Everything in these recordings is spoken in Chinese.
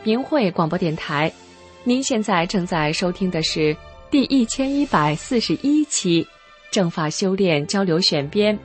明慧广播电台。您现在正在收听的是第1141期正法修炼交流选编。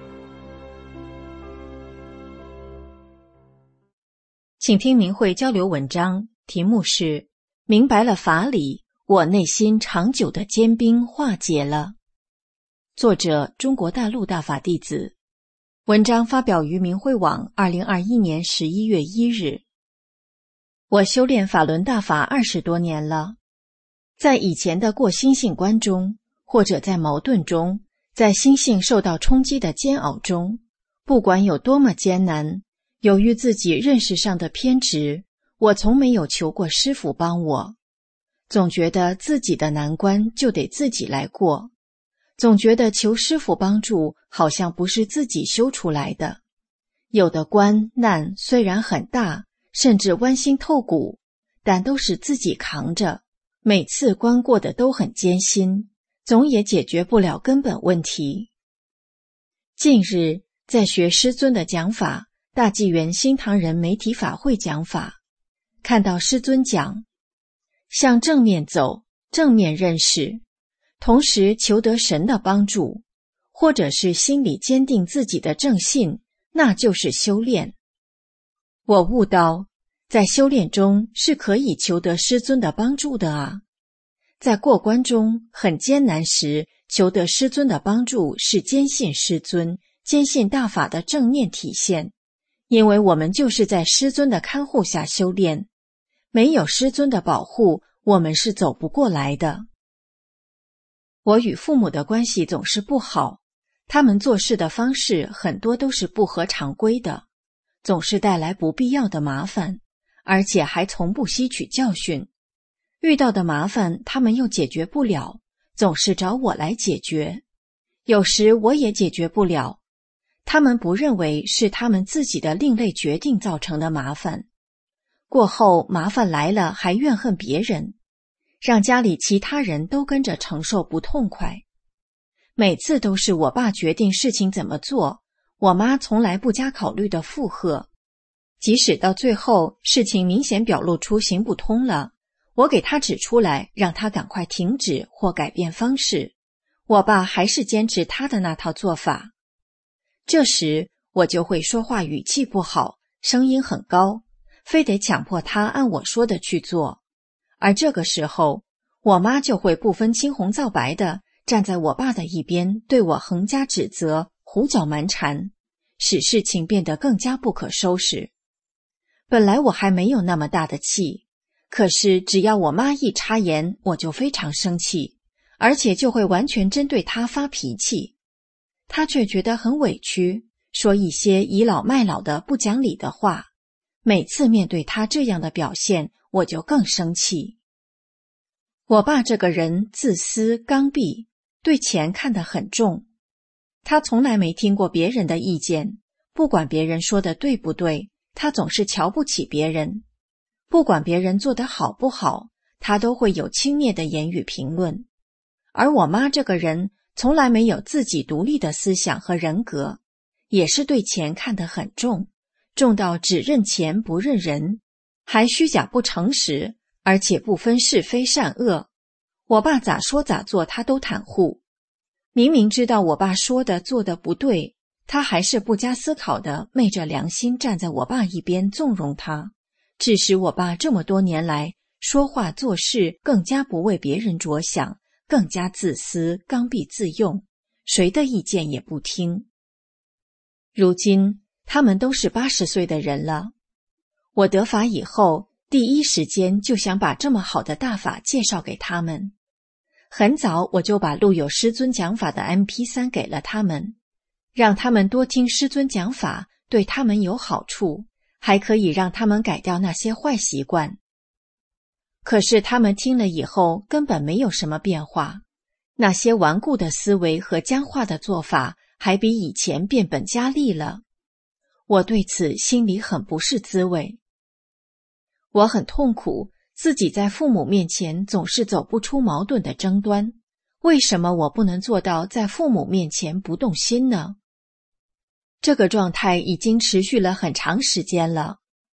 请听明慧交流文章，题目是明白了法理，我内心长久的坚冰化解了。作者中国大陆大法弟子。文章发表于明慧网2021年11月1日。我修炼法轮大法20多年了，在以前的过心性观中，或者在矛盾中，在心性受到冲击的煎熬中，不管有多么艰难，由于自己认识上的偏执，我从没有求过师父帮我，总觉得自己的难关就得自己来过，总觉得求师父帮助好像不是自己修出来的。有的关难虽然很大，甚至剜心透骨，但都是自己扛着，每次关过的都很艰辛，总也解决不了根本问题。近日在学师尊的讲法，大纪元新唐人媒体法会讲法，看到师尊讲向正面走，正面认识，同时求得神的帮助，或者是心里坚定自己的正信，那就是修炼。我悟到，在修炼中是可以求得师尊的帮助的啊。在过关中很艰难时，求得师尊的帮助是坚信师尊，坚信大法的正念体现。因为我们就是在师尊的看护下修炼，没有师尊的保护，我们是走不过来的。我与父母的关系总是不好，他们做事的方式很多都是不合常规的，总是带来不必要的麻烦，而且还从不吸取教训。遇到的麻烦他们又解决不了，总是找我来解决，有时我也解决不了，他们不认为是他们自己的另类决定造成的麻烦，过后麻烦来了还怨恨别人，让家里其他人都跟着承受不痛快。每次都是我爸决定事情怎么做，我妈从来不加考虑的附和，即使到最后事情明显表露出行不通了，我给他指出来，让他赶快停止或改变方式，我爸还是坚持他的那套做法。这时我就会说话语气不好，声音很高，非得强迫他按我说的去做。而这个时候，我妈就会不分青红皂白的站在我爸的一边，对我横加指责，胡搅蛮缠，使事情变得更加不可收拾。本来我还没有那么大的气，可是只要我妈一插言，我就非常生气，而且就会完全针对她发脾气。她却觉得很委屈，说一些倚老卖老的不讲理的话。每次面对她这样的表现，我就更生气。我爸这个人自私刚愎，对钱看得很重，他从来没听过别人的意见，不管别人说的对不对，他总是瞧不起别人，不管别人做得好不好，他都会有轻蔑的言语评论。而我妈这个人从来没有自己独立的思想和人格，也是对钱看得很重，重到只认钱不认人，还虚假不诚实，而且不分是非善恶。我爸咋说咋做他都袒护，明明知道我爸说的做的不对，他还是不加思考的昧着良心站在我爸一边纵容他，致使我爸这么多年来说话做事更加不为别人着想，更加自私刚愎自用，谁的意见也不听。如今他们都是80岁的人了，我得法以后第一时间就想把这么好的大法介绍给他们。很早我就把录有师尊讲法的 MP3 给了他们，让他们多听师尊讲法，对他们有好处，还可以让他们改掉那些坏习惯。可是他们听了以后根本没有什么变化，那些顽固的思维和僵化的做法还比以前变本加厉了。我对此心里很不是滋味。我很痛苦，自己在父母面前总是走不出矛盾的争端，为什么我不能做到在父母面前不动心呢？这个状态已经持续了很长时间了。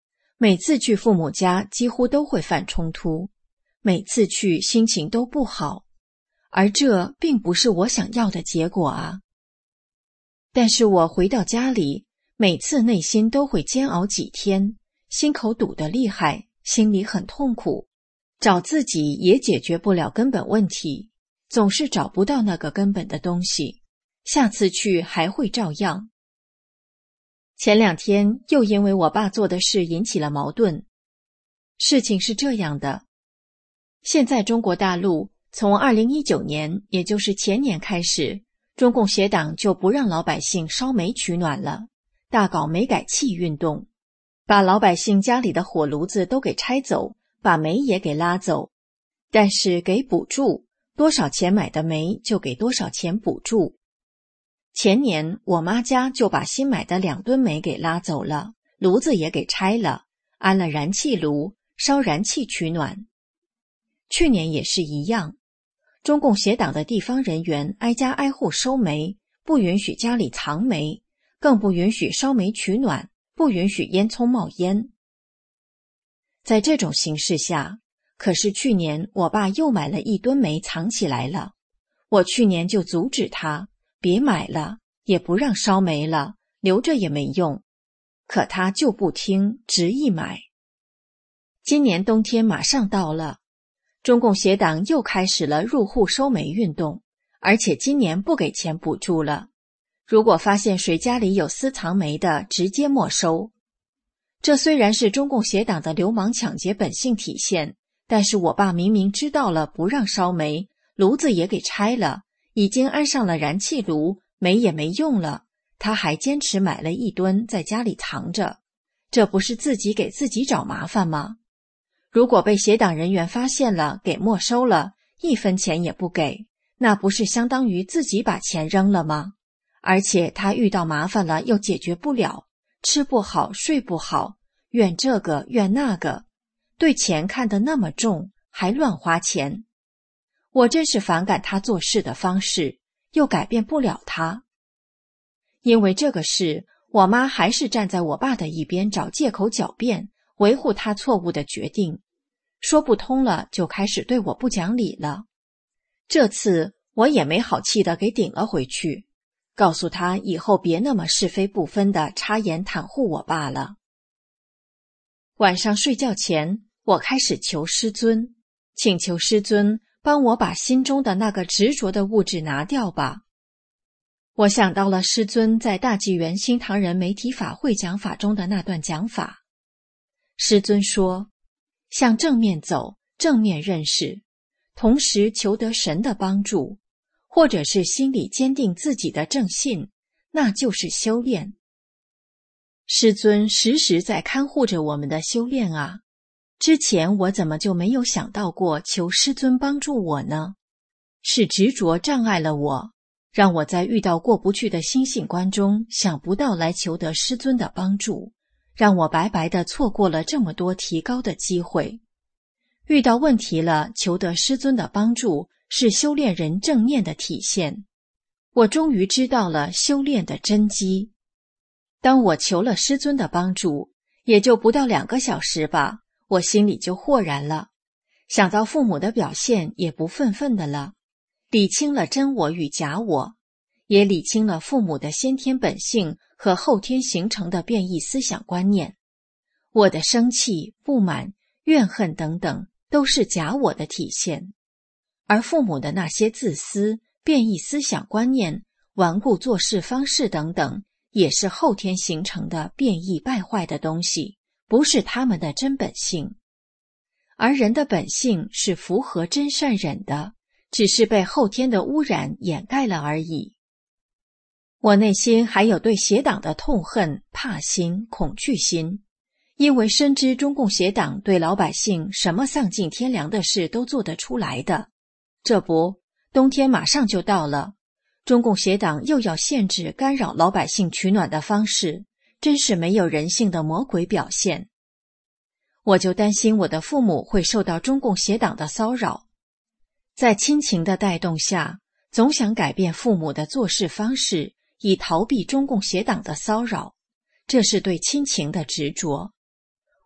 每次去父母家几乎都会犯冲突，每次去心情都不好，而这并不是我想要的结果啊。但是我回到家里，每次内心都会煎熬几天，心口堵得厉害，心里很痛苦，找自己也解决不了根本问题，总是找不到那个根本的东西，下次去还会照样。前2天又因为我爸做的事引起了矛盾。事情是这样的，现在中国大陆从2019年，也就是前年开始，中共协党就不让老百姓烧煤取暖了，大搞煤改气运动，把老百姓家里的火炉子都给拆走，把煤也给拉走，但是给补助，多少钱买的煤就给多少钱补助。前年我妈家就把新买的2吨煤给拉走了，炉子也给拆了，安了燃气炉，烧燃气取暖。去年也是一样，中共协党的地方人员挨家挨户收煤，不允许家里藏煤，更不允许烧煤取暖，不允许烟囱冒烟。在这种形势下，可是去年我爸又买了1吨煤藏起来了，我去年就阻止他别买了，也不让烧煤了，留着也没用，可他就不听，执意买。今年冬天马上到了，中共协党又开始了入户收煤运动，而且今年不给钱补助了，如果发现谁家里有私藏煤的，直接没收。这虽然是中共协党的流氓抢劫本性体现，但是我爸明明知道了不让烧煤，炉子也给拆了，已经安上了燃气炉，煤也没用了，他还坚持买了1吨在家里藏着，这不是自己给自己找麻烦吗？如果被协党人员发现了，给没收了，1分钱也不给，那不是相当于自己把钱扔了吗？而且他遇到麻烦了又解决不了，吃不好睡不好，怨这个怨那个，对钱看得那么重，还乱花钱。我真是反感他做事的方式，又改变不了他。因为这个事，我妈还是站在我爸的一边找借口狡辩，维护他错误的决定，说不通了就开始对我不讲理了。这次我也没好气的给顶了回去，告诉他以后别那么是非不分的插言袒护我爸了。晚上睡觉前，我开始求师尊，请求师尊帮我把心中的那个执着的物质拿掉吧。我想到了师尊在大纪元新唐人媒体法会讲法中的那段讲法。师尊说，向正面走，正面认识，同时求得神的帮助，或者是心里坚定自己的正信，那就是修炼。师尊时时在看护着我们的修炼啊，之前我怎么就没有想到过求师尊帮助我呢？是执着障碍了我，让我在遇到过不去的心性关中想不到来求得师尊的帮助，让我白白地错过了这么多提高的机会。遇到问题了，求得师尊的帮助是修炼人正念的体现。我终于知道了修炼的真机。当我求了师尊的帮助，也就不到2个小时吧，我心里就豁然了，想到父母的表现也不愤愤的了，理清了真我与假我，也理清了父母的先天本性和后天形成的变异思想观念。我的生气、不满、怨恨等等都是假我的体现，而父母的那些自私、变异思想观念、顽固做事方式等等，也是后天形成的变异败坏的东西，不是他们的真本性。而人的本性是符合真善忍的，只是被后天的污染掩盖了而已。我内心还有对邪党的痛恨、怕心、恐惧心，因为深知中共邪党对老百姓什么丧尽天良的事都做得出来的。这不，冬天马上就到了，中共邪党又要限制干扰老百姓取暖的方式，真是没有人性的魔鬼表现。我就担心我的父母会受到中共邪党的骚扰，在亲情的带动下，总想改变父母的做事方式，以逃避中共邪党的骚扰，这是对亲情的执着。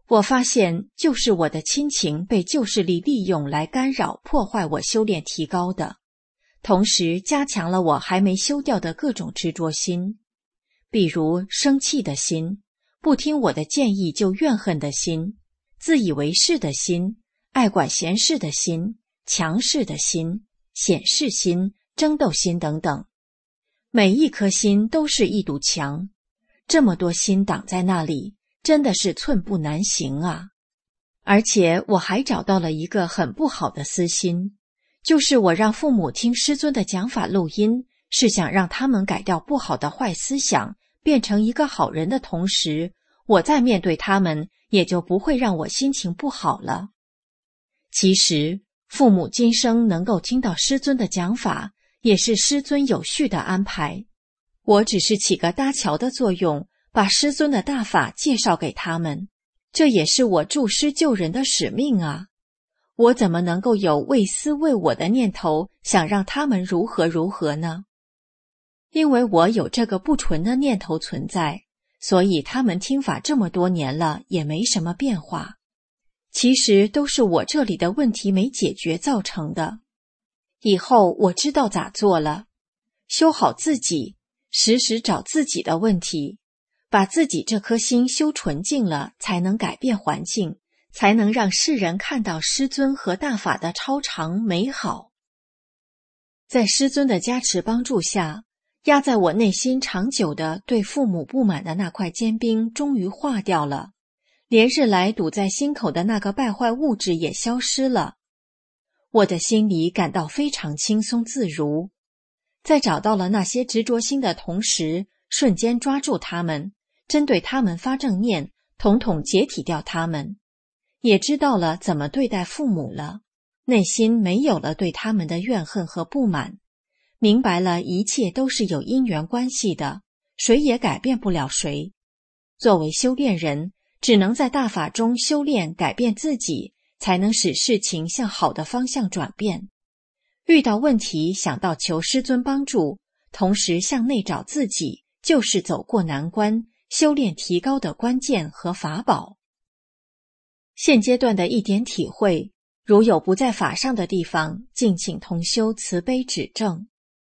我发现就是我的亲情被旧势力利用来干扰破坏我修炼提高的，同时加强了我还没修掉的各种执着心，比如生气的心，不听我的建议就怨恨的心，自以为是的心，爱管闲事的心，强势的心，显示心，争斗心等等。每一颗心都是一堵墙，这么多心挡在那里，真的是寸步难行啊！而且我还找到了一个很不好的私心，就是我让父母听师尊的讲法录音，是想让他们改掉不好的坏思想，变成一个好人的同时，我再面对他们，也就不会让我心情不好了。其实，父母今生能够听到师尊的讲法，也是师尊有序的安排。我只是起个搭桥的作用，把师尊的大法介绍给他们，这也是我助师救人的使命啊！我怎么能够有为私为我的念头，想让他们如何如何呢？因为我有这个不纯的念头存在，所以他们听法这么多年了，也没什么变化。其实都是我这里的问题没解决造成的。以后我知道咋做了，修好自己，时时找自己的问题，把自己这颗心修纯净了，才能改变环境，才能让世人看到师尊和大法的超常美好。在师尊的加持帮助下，压在我内心长久的对父母不满的那块坚冰终于化掉了，连日来堵在心口的那个败坏物质也消失了。我的心里感到非常轻松自如，在找到了那些执着心的同时，瞬间抓住他们，针对他们发正念，统统解体掉他们。也知道了怎么对待父母了，内心没有了对他们的怨恨和不满，明白了一切都是有因缘关系的，谁也改变不了谁。作为修炼人，只能在大法中修炼改变自己，才能使事情向好的方向转变。遇到问题想到求师尊帮助，同时向内找自己，就是走过难关、修炼提高的关键和法宝。现阶段的一点体会，如有不在法上的地方，敬请同修慈悲指正。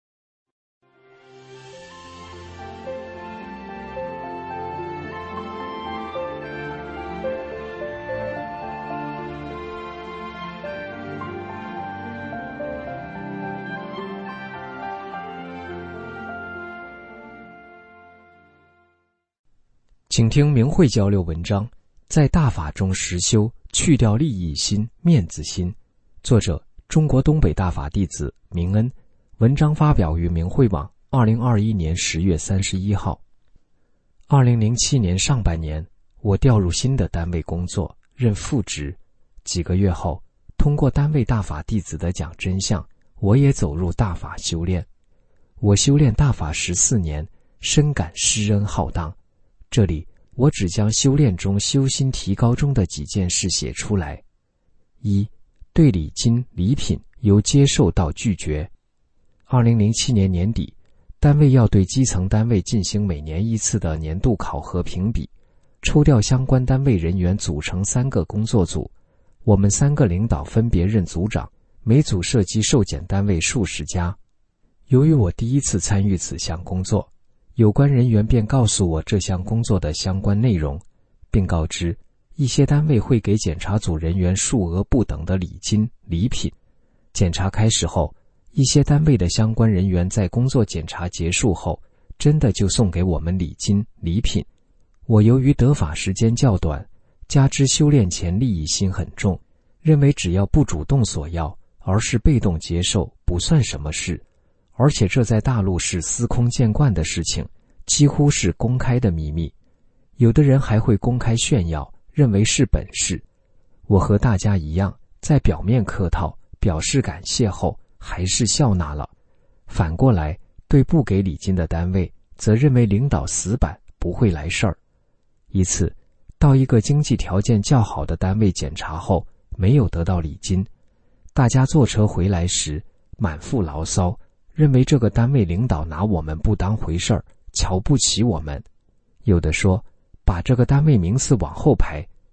请听明慧交流文章，在大法中实修，去掉利益心、面子心。作者：中国东北大法弟子明恩。文章发表于明慧网2021年10月31号。2007年上半年，我调入新的单位工作，任副职。几个月后，通过单位大法弟子的讲真相，我也走入大法修炼。我修炼大法14年，深感施恩浩荡。这里我只将修炼中修心提高中的几件事写出来。一、对礼金礼品由接受到拒绝。2007年年底，单位要对基层单位进行每年一次的年度考核评比，抽调相关单位人员组成3个工作组，我们3个领导分别任组长，每组涉及受检单位数十家。由于我第一次参与此项工作，有关人员便告诉我这项工作的相关内容，并告知一些单位会给检查组人员数额不等的礼金、礼品。检查开始后，一些单位的相关人员在工作检查结束后，真的就送给我们礼金、礼品。我由于得法时间较短，加之修炼前利益心很重，认为只要不主动索要，而是被动接受，不算什么事。而且这在大陆是司空见惯的事情，几乎是公开的秘密。有的人还会公开炫耀，认为是本事。我和大家一样，在表面客套，表示感谢后，还是笑纳了。反过来，对不给礼金的单位，则认为领导死板，不会来事儿。一次，到一个经济条件较好的单位检查后，没有得到礼金。大家坐车回来时，满腹牢骚，认为这个单位领导拿我们不当回事儿，瞧不起我们。有的说，把这个单位名次往后排，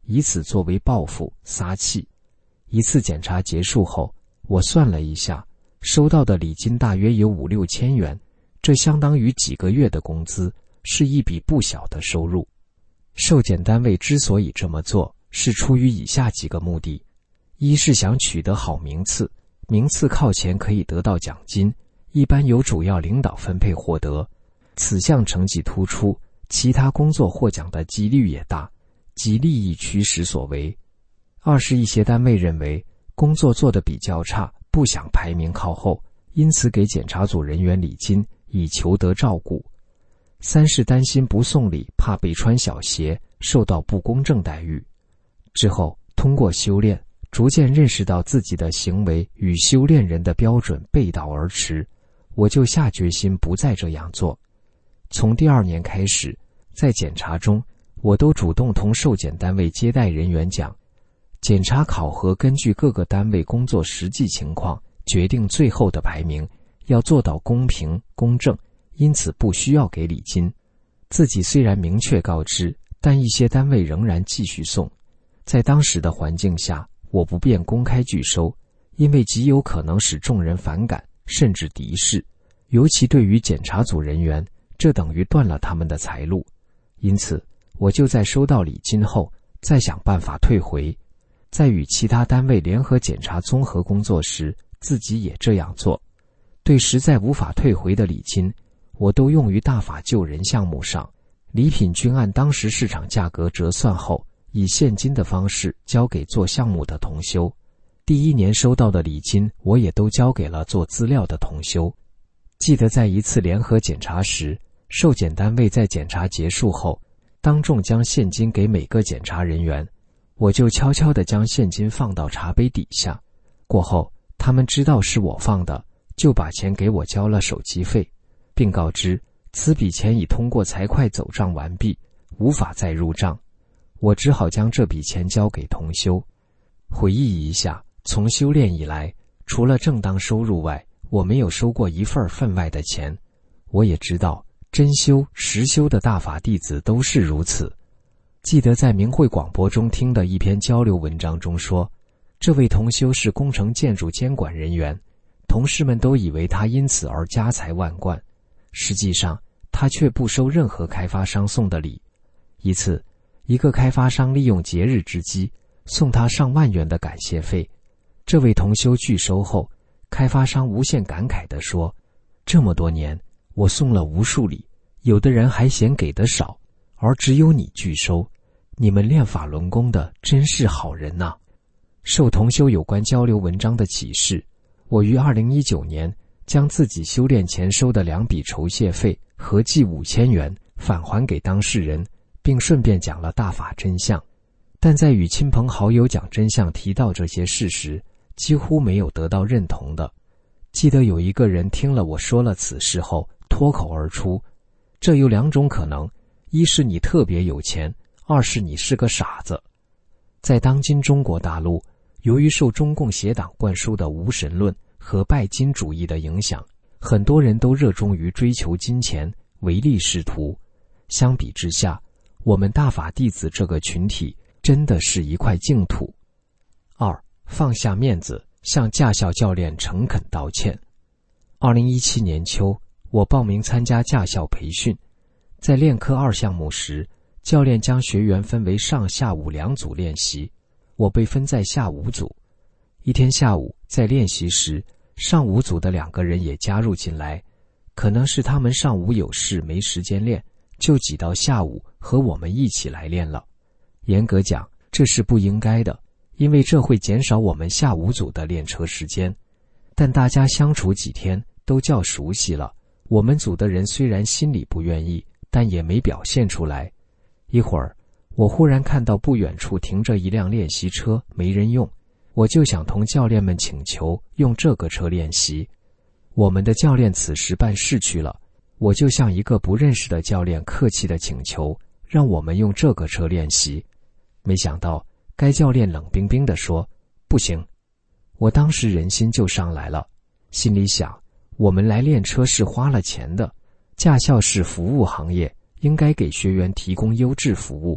以此作为报复撒气。一次检查结束后，我算了一下，收到的礼金大约有5、6千元，这相当于几个月的工资，是一笔不小的收入。受检单位之所以这么做，是出于以下几个目的：一是想取得好名次，名次靠前可以得到奖金，一般由主要领导分配获得，此项成绩突出，其他工作获奖的几率也大，即利益驱使所为。二是一些单位认为工作做得比较差，不想排名靠后，因此给检查组人员礼金，以求得照顾。三是担心不送礼，怕被穿小鞋，受到不公正待遇。之后通过修炼，逐渐认识到自己的行为与修炼人的标准背道而驰，我就下决心不再这样做。从第2年开始，在检查中，我都主动同受检单位接待人员讲，检查考核根据各个单位工作实际情况决定最后的排名，要做到公平公正，因此不需要给礼金。自己虽然明确告知，但一些单位仍然继续送。在当时的环境下，我不便公开拒收，因为极有可能使众人反感，甚至敌视，尤其对于检查组人员，这等于断了他们的财路。因此，我就在收到礼金后，再想办法退回。在与其他单位联合检查综合工作时，自己也这样做。对实在无法退回的礼金，我都用于大法救人项目上，礼品均按当时市场价格折算后，以现金的方式交给做项目的同修。第1年收到的礼金，我也都交给了做资料的同修。记得在一次联合检查时，受检单位在检查结束后，当众将现金给每个检查人员，我就悄悄地将现金放到茶杯底下。过后，他们知道是我放的，就把钱给我交了手机费，并告知此笔钱已通过财会走账完毕，无法再入账。我只好将这笔钱交给同修。回忆一下，从修炼以来，除了正当收入外，我没有收过一份分外的钱。我也知道真修实修的大法弟子都是如此。记得在明慧广播中听的一篇交流文章中说，这位同修是工程建筑监管人员，同事们都以为他因此而家财万贯，实际上他却不收任何开发商送的礼。一次，一个开发商利用节日之机送他上万元的感谢费，这位同修拒收后，开发商无限感慨地说，这么多年我送了无数礼，有的人还嫌给的少，而只有你拒收，你们练法轮功的真是好人呐。受同修有关交流文章的启示，我于2019年将自己修炼前收的2笔酬谢费合计5000元返还给当事人，并顺便讲了大法真相。但在与亲朋好友讲真相提到这些事时，几乎没有得到认同的。记得有一个人听了我说了此事后脱口而出，这有2种可能，一是你特别有钱，二是你是个傻子。在当今中国大陆，由于受中共邪党灌输的无神论和拜金主义的影响，很多人都热衷于追求金钱，唯利是图。相比之下，我们大法弟子这个群体真的是一块净土。2. 放下面子，向驾校教练诚恳道歉。2017年秋，我报名参加驾校培训，在练科2项目时，教练将学员分为上下午2组练习，我被分在下午组。一天下午在练习时，上午组的2个人也加入进来，可能是他们上午有事没时间练，就挤到下午和我们一起来练了。严格讲，这是不应该的，因为这会减少我们下午组的练车时间。但大家相处几天都较熟悉了，我们组的人虽然心里不愿意，但也没表现出来。一会儿，我忽然看到不远处停着一辆练习车，没人用，我就想同教练们请求用这个车练习。我们的教练此时办事去了，我就向一个不认识的教练客气地请求，让我们用这个车练习。没想到该教练冷冰冰地说，不行。我当时人心就上来了，心里想，我们来练车是花了钱的，驾校是服务行业，应该给学员提供优质服务，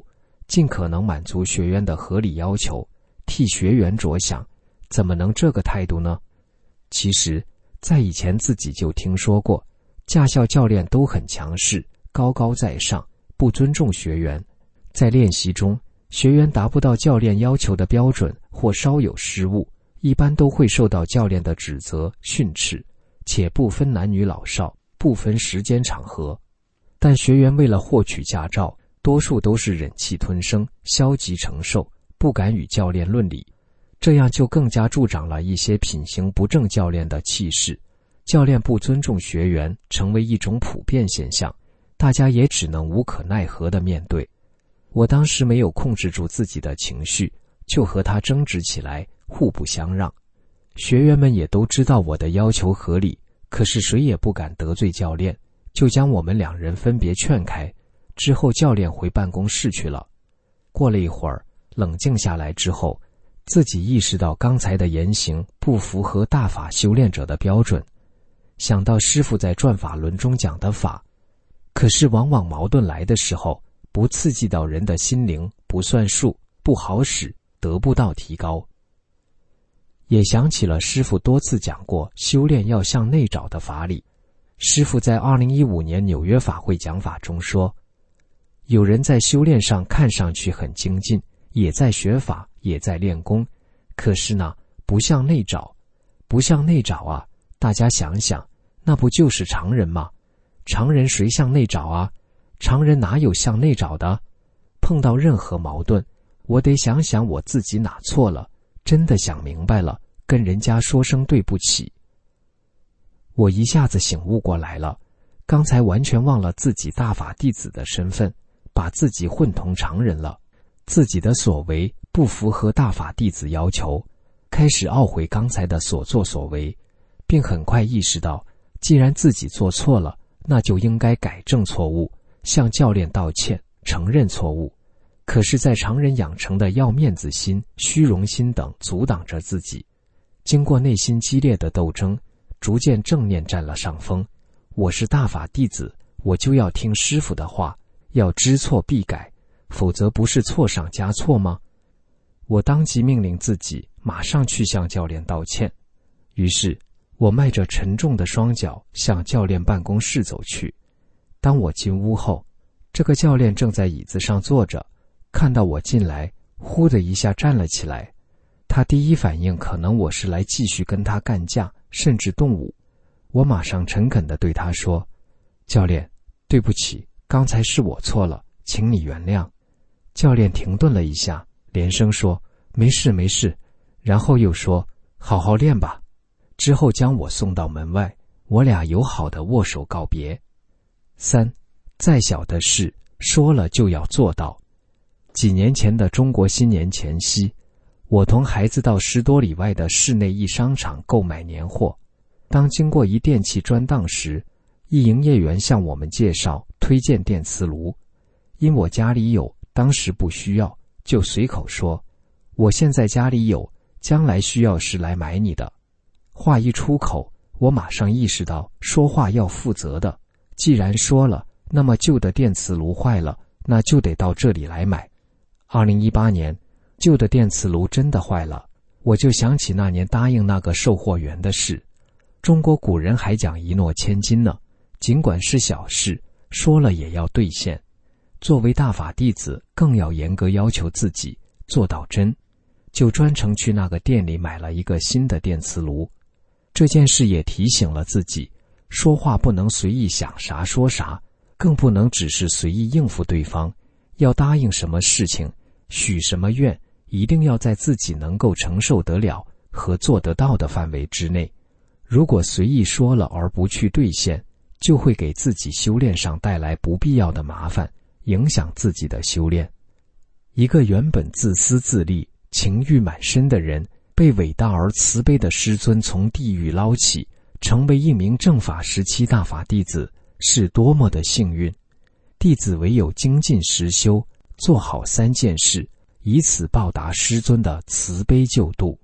尽可能满足学员的合理要求，替学员着想，怎么能这个态度呢？其实，在以前自己就听说过，驾校教练都很强势，高高在上，不尊重学员。在练习中，学员达不到教练要求的标准或稍有失误，一般都会受到教练的指责训斥，且不分男女老少，不分时间场合。但学员为了获取驾照，多数都是忍气吞声，消极承受，不敢与教练论理，这样就更加助长了一些品行不正教练的气势。教练不尊重学员成为一种普遍现象，大家也只能无可奈何地面对。我当时没有控制住自己的情绪，就和他争执起来，互不相让。学员们也都知道我的要求合理，可是谁也不敢得罪教练，就将我们两人分别劝开。之后教练回办公室去了。过了一会儿，冷静下来之后，自己意识到刚才的言行不符合大法修炼者的标准，想到师父在转法轮中讲的法，可是往往矛盾来的时候，不刺激到人的心灵，不算数，不好使，得不到提高。也想起了师父多次讲过修炼要向内找的法理。师父在2015年纽约法会讲法中说，有人在修炼上看上去很精进，也在学法，也在练功，可是呢，不向内找。不向内找啊，大家想想，那不就是常人吗？常人谁向内找啊？常人哪有向内找的？碰到任何矛盾，我得想想我自己哪错了，真的想明白了，跟人家说声对不起。我一下子醒悟过来了，刚才完全忘了自己大法弟子的身份，把自己混同常人了，自己的所为不符合大法弟子要求，开始懊悔刚才的所作所为，并很快意识到，既然自己做错了，那就应该改正错误，向教练道歉，承认错误。可是在常人养成的要面子心、虚荣心等阻挡着自己，经过内心激烈的斗争，逐渐正念占了上风。我是大法弟子，我就要听师父的话，要知错必改，否则不是错上加错吗？我当即命令自己马上去向教练道歉。于是我迈着沉重的双脚向教练办公室走去。当我进屋后，这个教练正在椅子上坐着，看到我进来，呼的一下站了起来。他第一反应可能我是来继续跟他干架，甚至动武。我马上诚恳地对他说，教练，对不起，刚才是我错了，请你原谅。教练停顿了一下，连声说，没事没事，然后又说，好好练吧。之后将我送到门外，我俩友好地握手告别。3. 再小的事，说了就要做到。几年前的中国新年前夕，我同孩子到10多里外的市内一商场购买年货。当经过一电器专档时，一营业员向我们介绍推荐电磁炉，因我家里有，当时不需要，就随口说，我现在家里有，将来需要时来买你的。话一出口，我马上意识到说话要负责的，既然说了，那么旧的电磁炉坏了，那就得到这里来买。2018年，旧的电磁炉真的坏了，我就想起那年答应那个售货员的事。中国古人还讲一诺千金呢，尽管是小事，说了也要兑现。作为大法弟子，更要严格要求自己，做到真。就专程去那个店里买了一个新的电磁炉。这件事也提醒了自己，说话不能随意想啥说啥，更不能只是随意应付对方，要答应什么事情，许什么愿，一定要在自己能够承受得了和做得到的范围之内。如果随意说了而不去兑现，就会给自己修炼上带来不必要的麻烦，影响自己的修炼。一个原本自私自利、情欲满身的人，被伟大而慈悲的师尊从地狱捞起，成为一名正法时期大法弟子，是多么的幸运。弟子唯有精进实修，做好3件事，以此报答师尊的慈悲救度。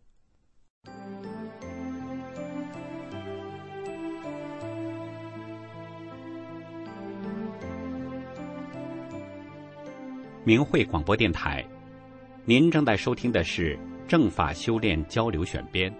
明慧广播电台，您正在收听的是正法修炼交流选编。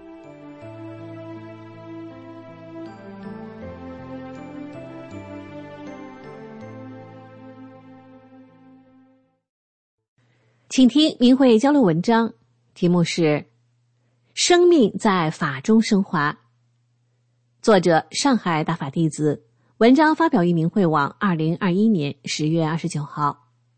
请听明慧交流文章，题目是生命在法中升华，作者上海大法弟子，文章发表于明慧网2021年10月29号。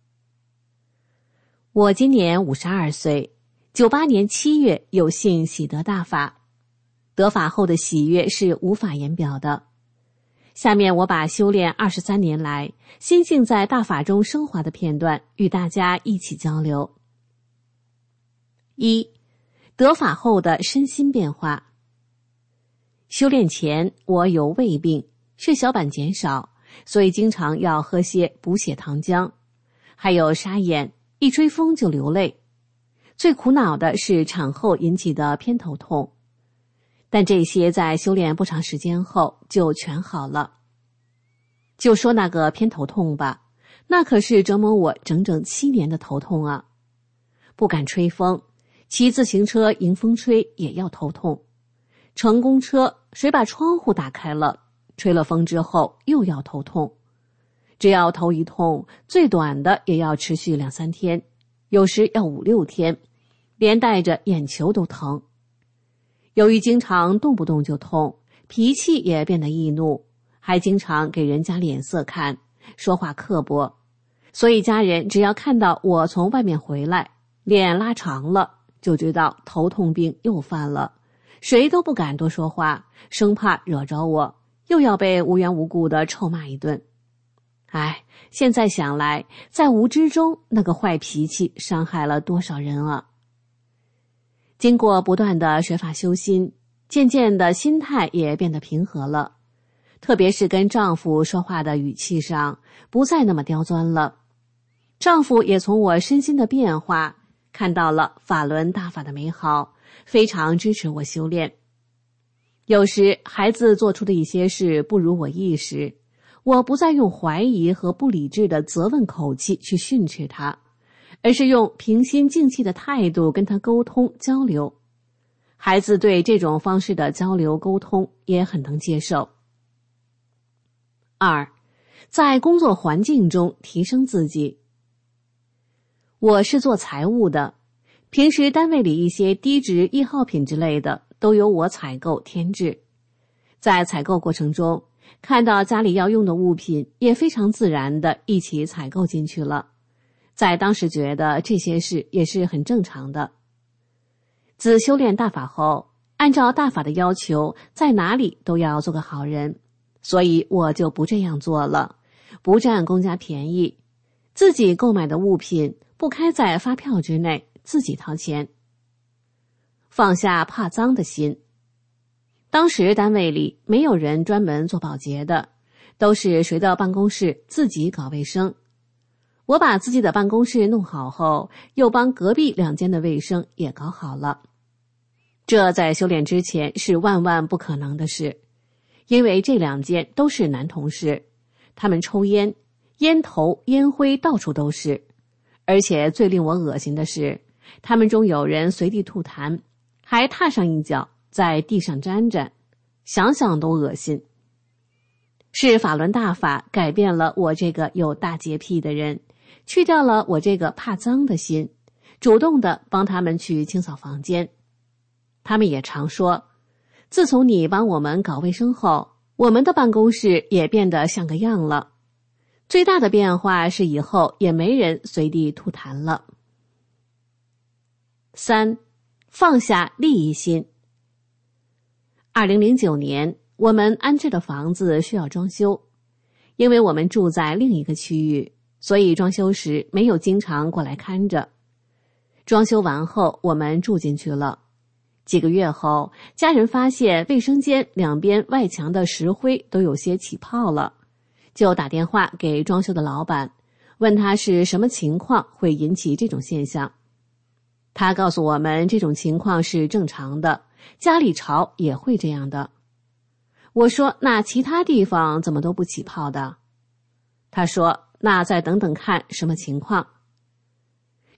我今年52岁，98年7月有幸喜得大法，得法后的喜悦是无法言表的。下面我把修炼23年来心性在大法中升华的片段与大家一起交流。1. 得法后的身心变化。修炼前我有胃病，血小板减少，所以经常要喝些补血糖浆，还有沙眼，一吹风就流泪。最苦恼的是产后引起的偏头痛，但这些在修炼不长时间后就全好了。就说那个偏头痛吧，那可是折磨我整整7年的头痛啊！不敢吹风，骑自行车迎风吹也要头痛，乘公车谁把窗户打开了，吹了风之后又要头痛。只要头一痛，最短的也要持续2-3天，有时要5-6天，连带着眼球都疼。由于经常动不动就痛，脾气也变得易怒，还经常给人家脸色看，说话刻薄，所以家人只要看到我从外面回来，脸拉长了，就知道头痛病又犯了，谁都不敢多说话，生怕惹着我，又要被无缘无故的臭骂一顿。哎，现在想来，在无知中那个坏脾气伤害了多少人啊！经过不断的学法修心，渐渐的心态也变得平和了，特别是跟丈夫说话的语气上不再那么刁钻了。丈夫也从我身心的变化看到了法轮大法的美好，非常支持我修炼。有时孩子做出的一些事不如我意时，我不再用怀疑和不理智的责问口气去训斥他，而是用平心静气的态度跟他沟通交流。孩子对这种方式的交流沟通也很能接受。2. 在工作环境中提升自己。我是做财务的，平时单位里一些低值易耗品之类的都由我采购添置。在采购过程中，看到家里要用的物品，也非常自然的一起采购进去了。在当时觉得这些事也是很正常的。自修炼大法后，按照大法的要求，在哪里都要做个好人，所以我就不这样做了，不占公家便宜，自己购买的物品不开在发票之内，自己掏钱。放下怕脏的心。当时单位里没有人专门做保洁的，都是谁的办公室自己搞卫生。我把自己的办公室弄好后，又帮隔壁2间的卫生也搞好了。这在修炼之前是万万不可能的事，因为这2间都是男同事，他们抽烟，烟头烟灰到处都是，而且最令我恶心的是，他们中有人随地吐痰，还踏上一脚在地上沾沾，想想都恶心。是法轮大法改变了我这个有大洁癖的人，去掉了我这个怕脏的心，主动的帮他们去清扫房间。他们也常说，自从你帮我们搞卫生后，我们的办公室也变得像个样了。最大的变化是以后也没人随地吐痰了。3. 放下利益心。2009年，我们安置的房子需要装修，因为我们住在另一个区域，所以装修时没有经常过来看着。装修完后，我们住进去了。几个月后，家人发现卫生间2边外墙的石灰都有些起泡了，就打电话给装修的老板，问他是什么情况会引起这种现象。他告诉我们，这种情况是正常的，家里潮也会这样的。我说，那其他地方怎么都不起泡的？他说，那再等等看什么情况。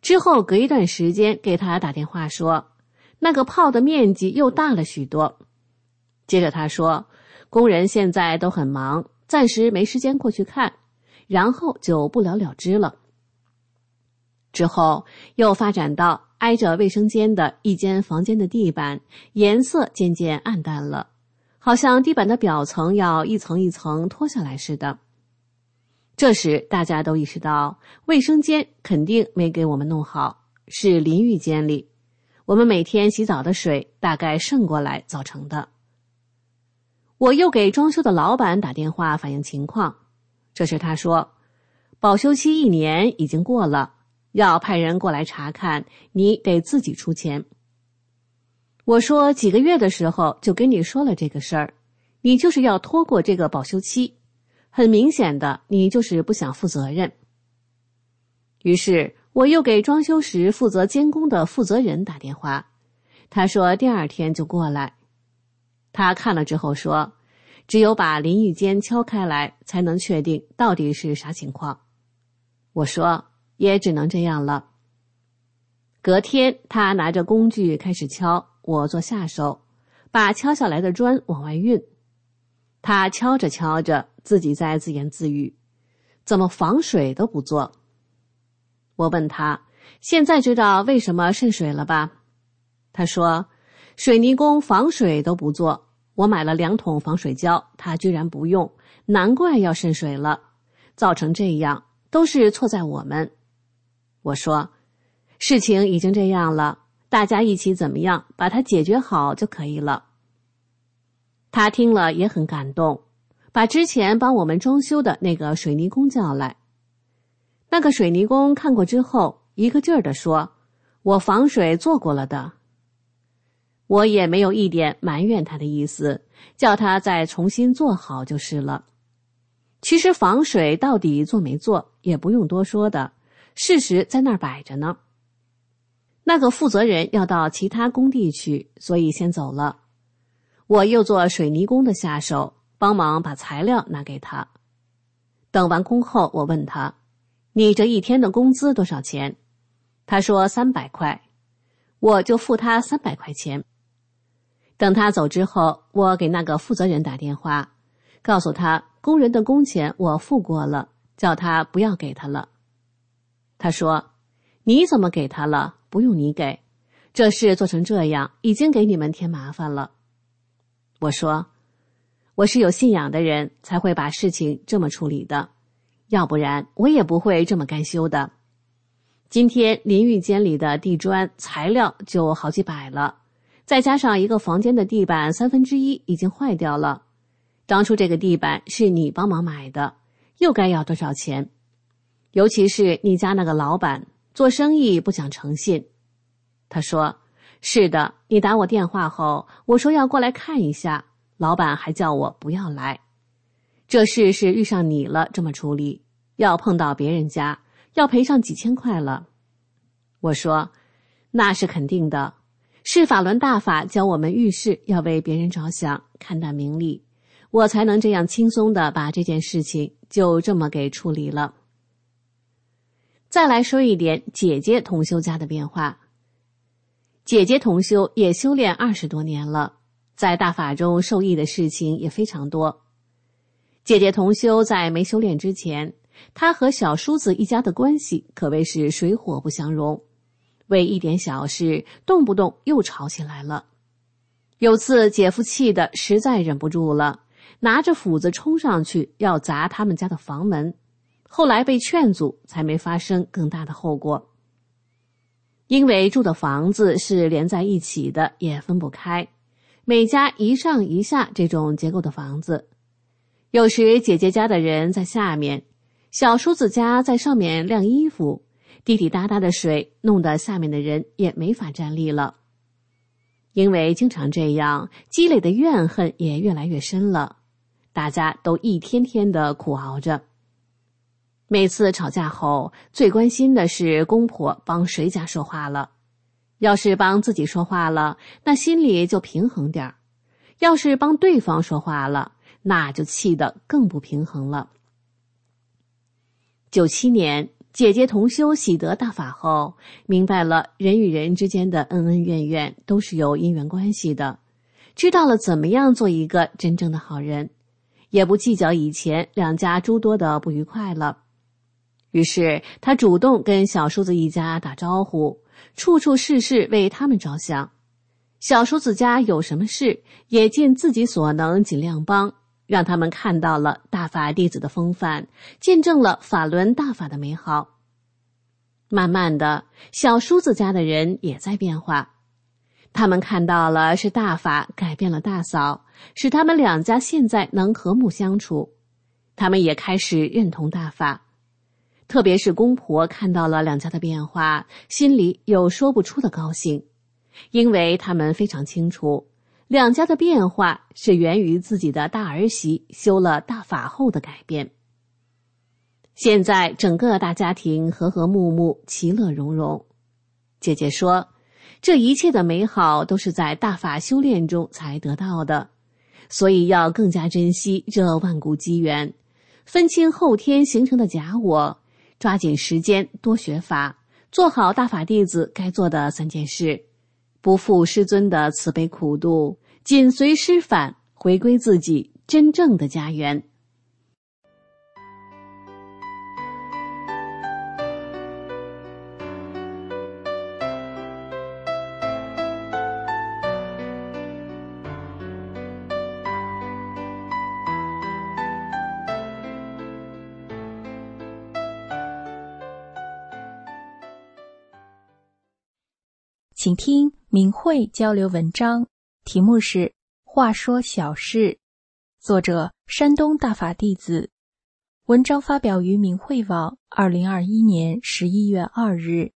之后隔一段时间给他打电话说，那个泡的面积又大了许多。接着他说，工人现在都很忙，暂时没时间过去看，然后就不了了之了。之后又发展到挨着卫生间的一间房间的地板颜色渐渐暗淡了，好像地板的表层要一层一层脱下来似的。这时大家都意识到卫生间肯定没给我们弄好，是淋浴间里我们每天洗澡的水大概渗过来造成的。我又给装修的老板打电话反映情况，这时他说，保修期1年已经过了，要派人过来查看，你得自己出钱。我说几个月的时候就跟你说了这个事儿，你就是要拖过这个保修期，很明显的你就是不想负责任。于是我又给装修时负责监工的负责人打电话，他说第2天就过来。他看了之后说，只有把淋浴间敲开来才能确定到底是啥情况。我说也只能这样了。隔天他拿着工具开始敲，我做下手，把敲下来的砖往外运。他敲着敲着自己在自言自语，怎么防水都不做。我问他，现在知道为什么渗水了吧？他说，水泥工防水都不做，我买了2桶防水胶，他居然不用，难怪要渗水了，造成这样都是错在我们。我说，事情已经这样了，大家一起怎么样把它解决好就可以了。他听了也很感动，把之前帮我们装修的那个水泥工叫来。那个水泥工看过之后一个劲儿地说，我防水做过了的。我也没有一点埋怨他的意思，叫他再重新做好就是了。其实防水到底做没做也不用多说的，事实在那儿摆着呢。那个负责人要到其他工地去，所以先走了。我又做水泥工的下手，帮忙把材料拿给他。等完工后，我问他，你这1天的工资多少钱？他说300块，我就付他300块钱。等他走之后，我给那个负责人打电话，告诉他工人的工钱我付过了，叫他不要给他了。他说，你怎么给他了？不用你给，这事做成这样，已经给你们添麻烦了。我说，我是有信仰的人，才会把事情这么处理的，要不然我也不会这么干修的。今天淋浴间里的地砖材料就好几百了，再加上一个房间的地板1/3已经坏掉了。当初这个地板是你帮忙买的，又该要多少钱？尤其是你家那个老板，做生意不讲诚信。他说，是的，你打我电话后，我说要过来看一下，老板还叫我不要来。这事是遇上你了这么处理，要碰到别人家，要赔上几千块了。我说，那是肯定的，是法轮大法教我们遇事要为别人着想，看淡名利，我才能这样轻松地把这件事情就这么给处理了。再来说一点姐姐同修家的变化。姐姐同修也修炼20多年了，在大法中受益的事情也非常多。姐姐同修在没修炼之前，她和小叔子一家的关系可谓是水火不相容，为一点小事动不动又吵起来了。有次姐夫气得实在忍不住了，拿着斧子冲上去要砸他们家的房门，后来被劝阻，才没发生更大的后果。因为住的房子是连在一起的，也分不开，每家一上一下这种结构的房子，有时姐姐家的人在下面，小叔子家在上面晾衣服，滴滴答答的水弄得下面的人也没法站立了。因为经常这样，积累的怨恨也越来越深了，大家都一天天的苦熬着。每次吵架后，最关心的是公婆帮谁家说话了。要是帮自己说话了，那心里就平衡点儿；要是帮对方说话了，那就气得更不平衡了。97年， 姐姐同修喜得大法后，明白了人与人之间的恩恩怨怨都是有因缘关系的，知道了怎么样做一个真正的好人，也不计较以前两家诸多的不愉快了。于是他主动跟小叔子一家打招呼，处处事事为他们着想。小叔子家有什么事，也尽自己所能尽量帮，让他们看到了大法弟子的风范，见证了法轮大法的美好。慢慢的，小叔子家的人也在变化，他们看到了是大法改变了大嫂，使他们两家现在能和睦相处，他们也开始认同大法。特别是公婆看到了两家的变化，心里有说不出的高兴，因为他们非常清楚，两家的变化是源于自己的大儿媳修了大法后的改变。现在整个大家庭和和睦睦，其乐融融。姐姐说，这一切的美好都是在大法修炼中才得到的，所以要更加珍惜这万古机缘，分清后天形成的假我，抓紧时间多学法，做好大法弟子该做的3件事，不负师尊的慈悲苦度，紧随师返，回归自己真正的家园。 请听明慧交流文章，题目是话说小事，作者山东大法弟子，文章发表于明慧网2021年11月2日。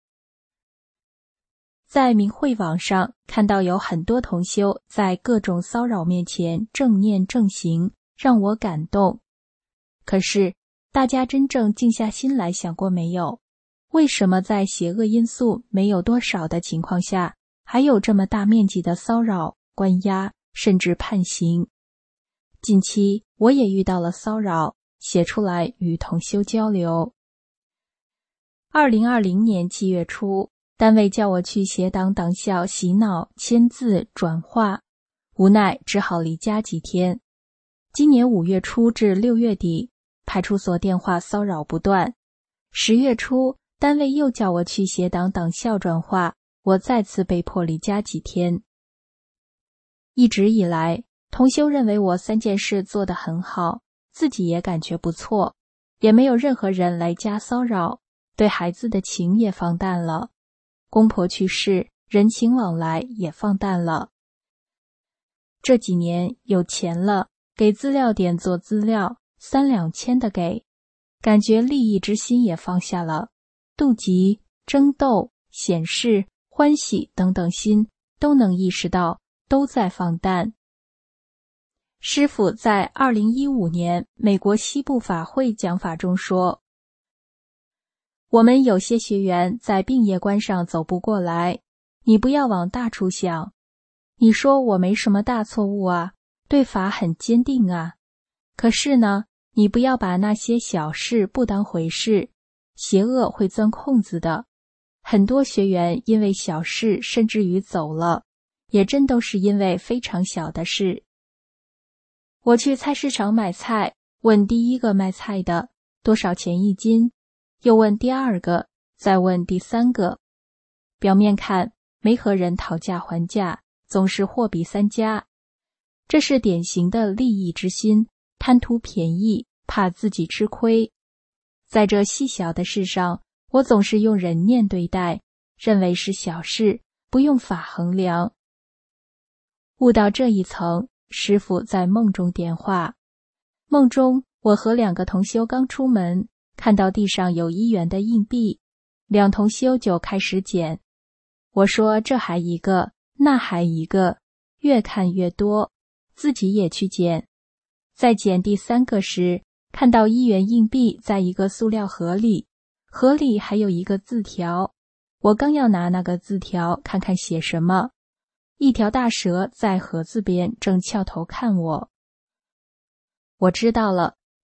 在明慧网上看到有很多同修在各种骚扰面前正念正行，让我感动。可是大家真正静下心来想过没有，为什么在邪恶因素没有多少的情况下，还有这么大面积的骚扰、关押，甚至判刑？近期我也遇到了骚扰，写出来与同修交流。2020年7月初，单位叫我去协党党校洗脑、签字、转化，无奈只好离家几天。今年5月初至6月底，派出所电话骚扰不断。10月初，单位又叫我去协党党校转化，我再次被迫离家几天。一直以来，同修认为我3件事做得很好，自己也感觉不错，也没有任何人来家骚扰，对孩子的情也放淡了，公婆去世，人情往来也放淡了。这几年有钱了，给资料点做资料，3两千的给，感觉利益之心也放下了，妒忌、争斗、显示、欢喜等等心都能意识到，都在放淡。师父在2015年美国西部法会讲法中说，我们有些学员在病业观上走不过来，你不要往大处想，你说我没什么大错误啊，对法很坚定啊，可是呢，你不要把那些小事不当回事，邪恶会钻空子的。很多学员因为小事甚至于走了，也真都是因为非常小的事。我去菜市场买菜，问第一个卖菜的多少钱1斤，又问第2个，再问第3个。表面看没和人讨价还价，总是货比三家，这是典型的利益之心，贪图便宜，怕自己吃亏。在这细小的事上，我总是用人念对待，认为是小事，不用法衡量。悟到这一层，师父在梦中点化。梦中我和2个同修刚出门，看到地上有1元的硬币，2同修就开始捡。我说这还一个，那还一个，越看越多，自己也去捡。在捡第3个时，看到1元硬币在一个塑料盒里，盒里还有一个字条，我刚要拿那个字条看看写什么，一条大蛇在盒子边正翘头看我。我知道了，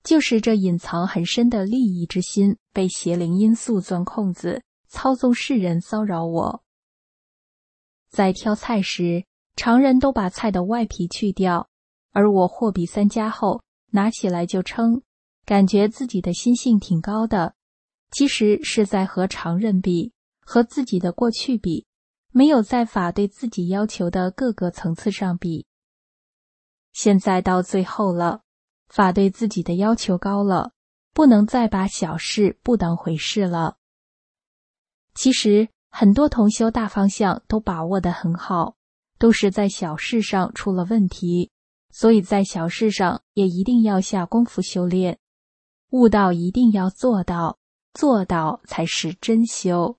就是这隐藏很深的利益之心被邪灵因素钻空子，操纵世人骚扰我。在挑菜时，常人都把菜的外皮去掉，而我货比三家后，拿起来就称，感觉自己的心性挺高的，其实是在和常人比，和自己的过去比，没有在法对自己要求的各个层次上比。现在到最后了，法对自己的要求高了，不能再把小事不当回事了。其实很多同修大方向都把握得很好，都是在小事上出了问题，所以在小事上也一定要下功夫修炼。悟道一定要做到，做到才是真修。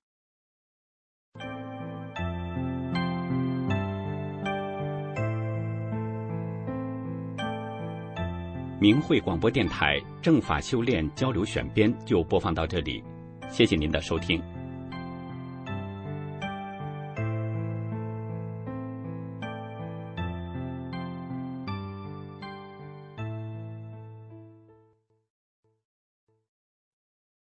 明慧广播电台正法修炼交流选编就播放到这里，谢谢您的收听。